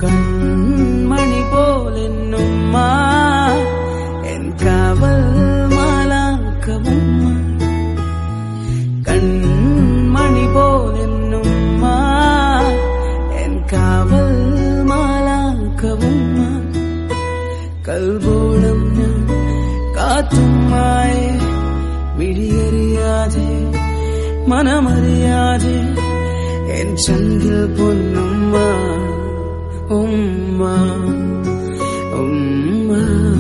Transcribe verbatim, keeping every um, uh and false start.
കൺമണി പോലെന്നുമ്മ N കാവൽ മാലാഖവുമ്മ കൺമണി പോലെന്നുമ്മ N കാവൽ മാലാഖവുമ്മ കൽബോളം ഞാൻ കാത്തുമ്മായെ വിഴിയറിയാതെ മനമറിയാതെ എൻ ചന്ദ്ര പൊന്നുമ്മ ഉമ്മ ഉമ്മ